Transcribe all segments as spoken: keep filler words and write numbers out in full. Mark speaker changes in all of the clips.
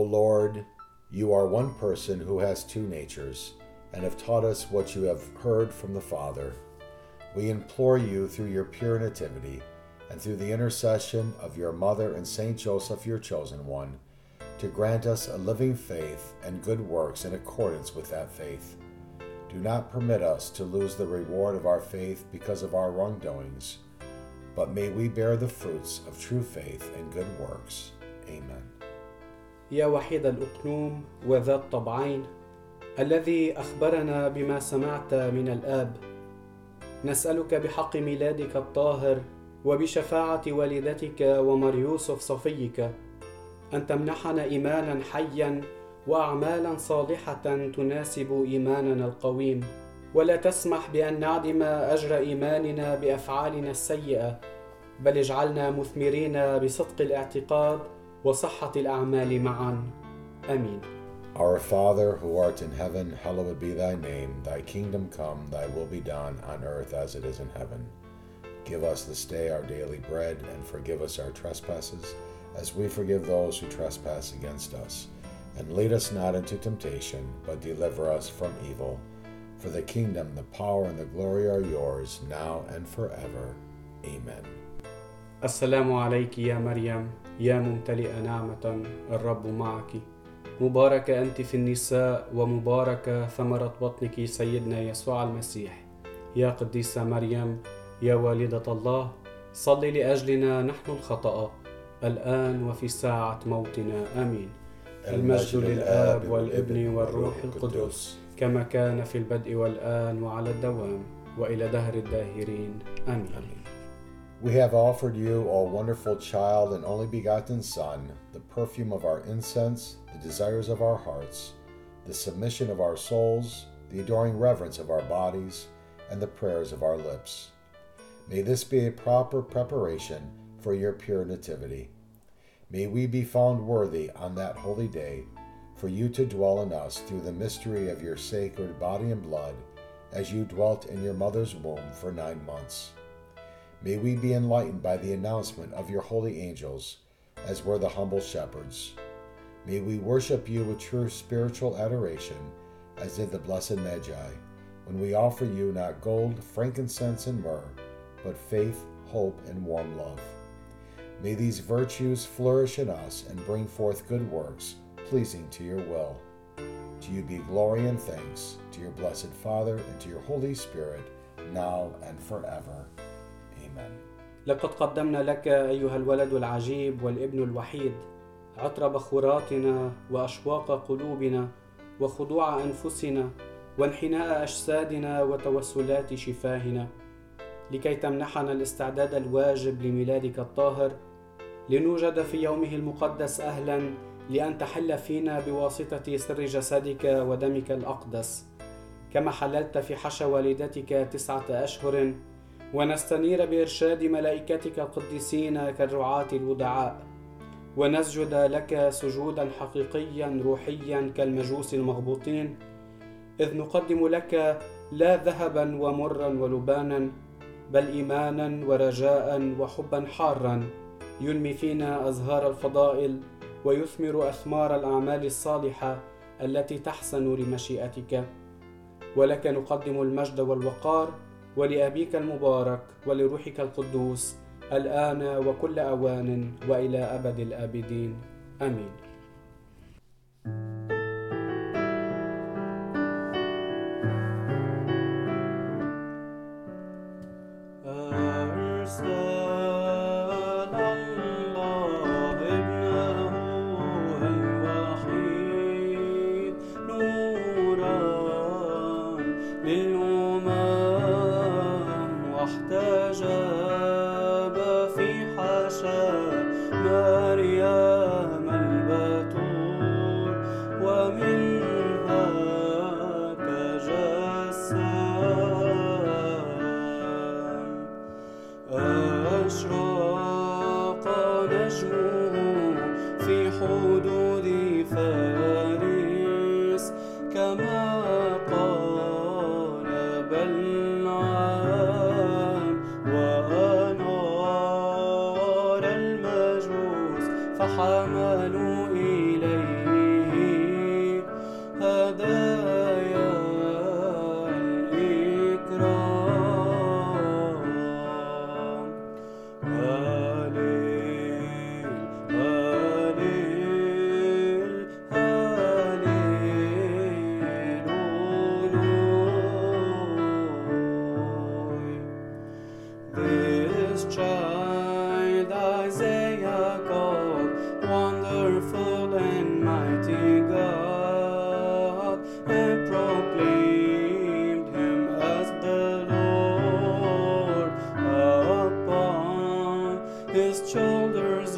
Speaker 1: Lord, you are one person who has two natures, and have taught us what you have heard from the Father. We implore you through your pure nativity, and through the intercession of your mother and Saint Joseph, your chosen one, to grant us a living faith and good works in accordance with that faith. Do not permit us to lose the reward of our faith because of our wrongdoings, but may we bear the fruits of true faith and good works. Amen.
Speaker 2: يا وحيد الأقنوم وذا الطبعين الذي أخبرنا بما سمعت من الآب، نسألك بحق ميلادك الطاهر وبشفاعة والدتك ومر يوسف صفيك أن تمنحنا إيمانا حيا وأعمالا صالحة تناسب إيماننا القويم، ولا تسمح بأن نعدم أجر إيماننا بأفعالنا السيئة، بل اجعلنا مثمرين بصدق الاعتقاد وصحة الأعمال معا. آمين.
Speaker 1: Our Father, who art in heaven, hallowed be thy name. Thy kingdom come, thy will be done, on earth as it is in heaven. Give us this day our daily bread, and forgive us our trespasses, as we forgive those who trespass against us. And lead us not into temptation, but deliver us from evil. For the kingdom, the power, and the glory are yours, now and forever. Amen.
Speaker 2: السلام عليك يا مريم، يا ممتلئة نعمة، الرب معك، مباركة أنت في النساء، ومباركة ثمرة بطنك سيدنا يسوع المسيح. يا قديسة مريم، يا والدة الله، صلي لأجلنا نحن الخطأ، الآن وفي ساعة موتنا. آمين. المجد للآب والابن والروح القدس، كما كان في البدء والآن وعلى الدوام وإلى دهر الداهرين. آمين.
Speaker 1: We have offered you, O wonderful child and only begotten Son, the perfume of our incense, the desires of our hearts, the submission of our souls, the adoring reverence of our bodies, and the prayers of our lips. May this be a proper preparation for your pure nativity. May we be found worthy on that holy day for you to dwell in us through the mystery of your sacred body and blood, as you dwelt in your mother's womb for nine months. May we be enlightened by the announcement of your holy angels, as were the humble shepherds. May we worship you with true spiritual adoration, as did the blessed Magi, when we offer you not gold, frankincense, and myrrh, but faith, hope, and warm love. May these virtues flourish in us and bring forth good works, pleasing to your will. To you be glory and thanks, to your blessed Father, and to your Holy Spirit, now and forever. Amen.
Speaker 2: لقد قدمنا لك أيها الولد العجيب والابن الوحيد عطر بخوراتنا وأشواق قلوبنا وخضوع أنفسنا وانحناء أجسادنا وتوسلات شفاهنا، لكي تمنحنا الاستعداد الواجب لميلادك الطاهر، لنوجد في يومه المقدس أهلا لأن تحل فينا بواسطة سر جسدك ودمك الأقدس، كما حللت في حشا والدتك تسعة أشهر، ونستنير بإرشاد ملائكتك القديسين كالرعاة الودعاء، ونسجد لك سجودا حقيقيا روحيا كالمجوس المغبوطين، إذ نقدم لك لا ذهبا ومرا ولبانا، بل إيمانا ورجاء وحبا حارا ينمي فينا أزهار الفضائل ويثمر أثمار الأعمال الصالحة التي تحسن لمشيئتك. ولك نقدم المجد والوقار، ولأبيك المبارك ولروحك القدوس، الآن وكل أوان وإلى أبد الآبدين. آمين. فحملوا إليه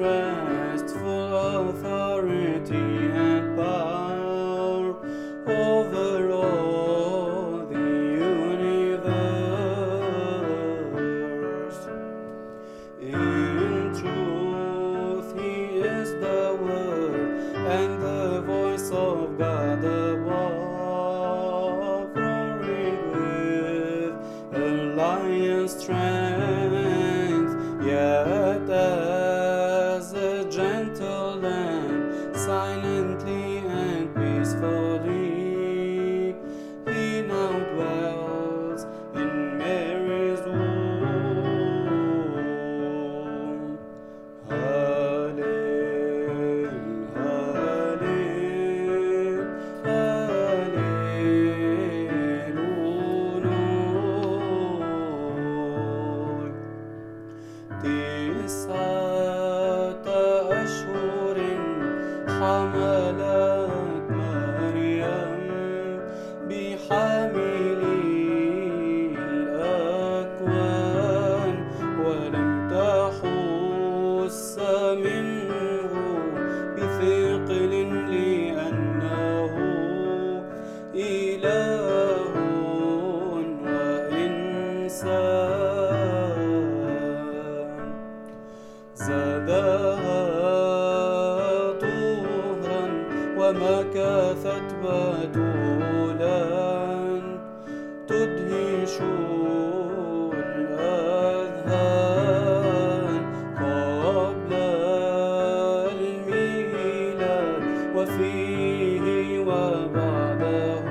Speaker 2: restful authority and power over all the universe. In truth, He is the Word and the voice of God above, roaring with a lion's strength, yet as a gentle lamb, silently and peacefully, He now dwells in Mary's womb. Hallel, Hallel, Hallelujah. تسعة أشهر حملت مريم بحاملي الأكوان، ولم تحس منه بثقل لأنه إله وإنسان. زادها طهرا ومكثت بتولا، تدهش الأذهان قبل الميلاد وفيه وبعده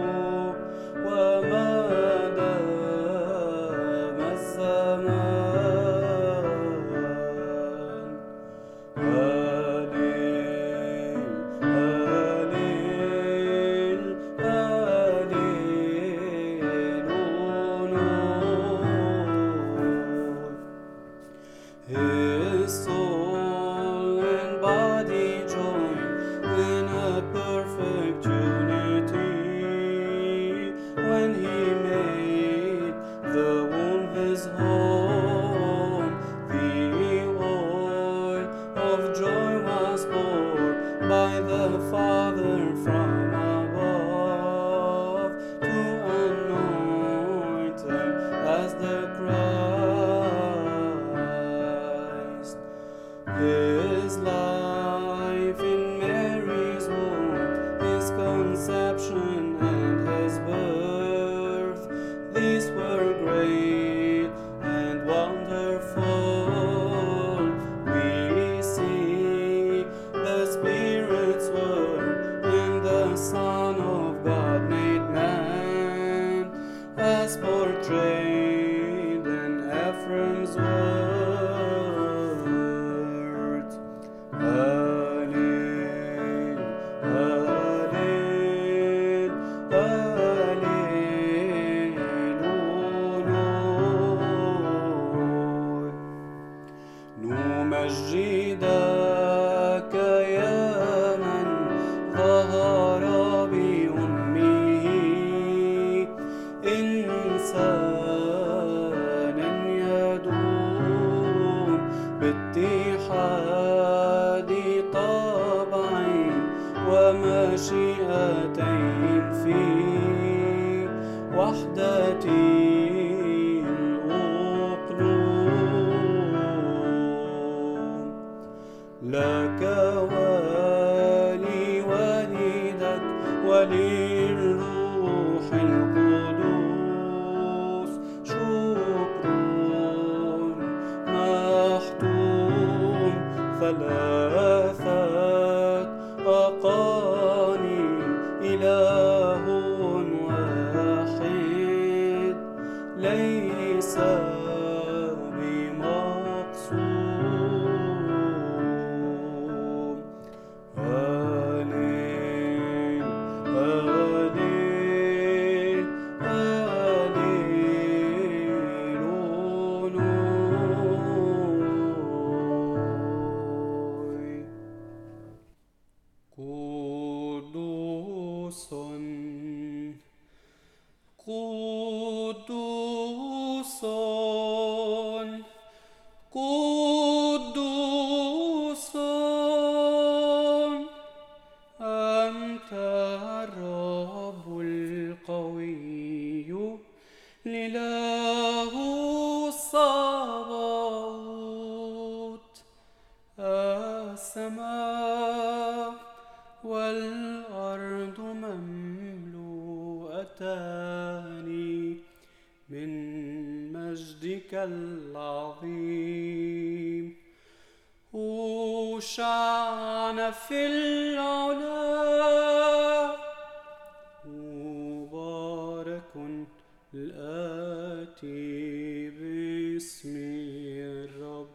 Speaker 2: وما دام الزمان. هاليل هاليل هاليلويا. His soul and body joined in a perfect unity when He made the womb His home. The oil of joy was poured by the Father from above to anoint Him as the Christ. His life in Mary's womb, His conception and His birth, these were great and wonderful. We see the Spirit's word in the Son of God made man, as portrayed in Ephraim's words. Hallel, Hallel, Hallelujah. نمجدك يا من ظهر بأمه إنسانا يدوم باتحاد طبع ومشيئتين في وحدة الأقنوم. لك ولوالدك وللروح القدوس شكر محتوم، ثلاثة أقانيم إله واحد ليس بمقسوم. هاليل هاليل هاليلويا. السماء والأرض مملوءتان من مجدك العظيم. هوشعنا في العلا، مبارك الآتي باسم الرب.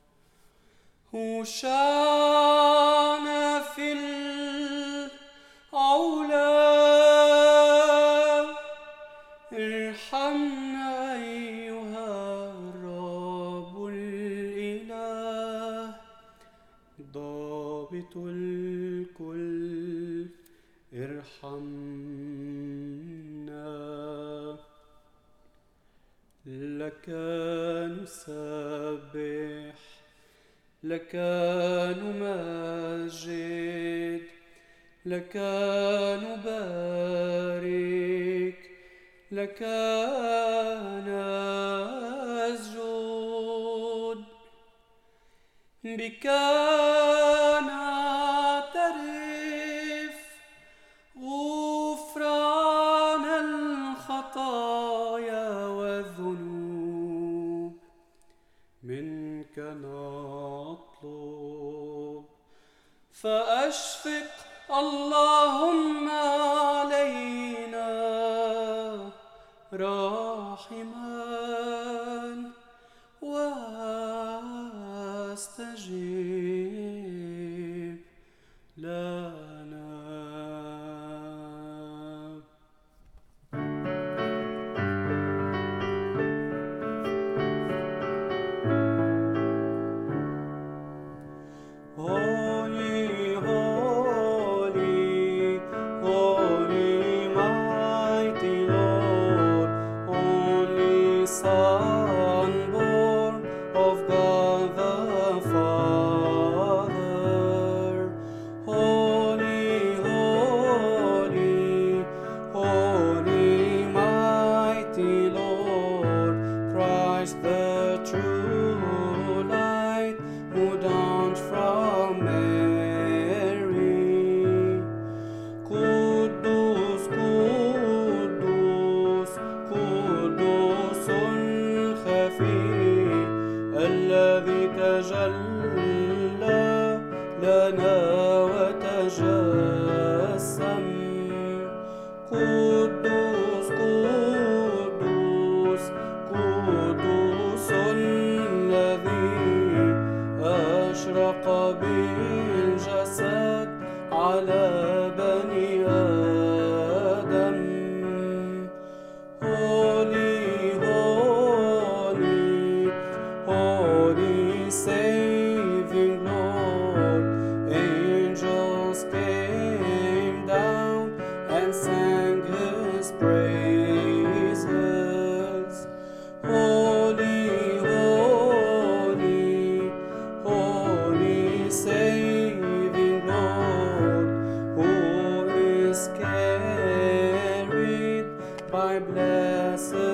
Speaker 2: هوشعنا في العلا، ارحمنا أيها الرب الإله، ضابط الكل ارحمنا. لك نسبح، لك نمجد، لك نبارك، لك نسجد. بك نعترف غفران الخطايا والذنوب، منك نطلب. فأشفق اللهم علينا راحما، واستجب لنا. الذي تجلى لنا وتجسم. قدوس قدوس قدوس الذي أشرق بالجسد على بني آدم. Holy, holy, holy, saving Lord. Angels came down and sang His praises. Holy, holy, holy, saving Lord, who is carried by blessed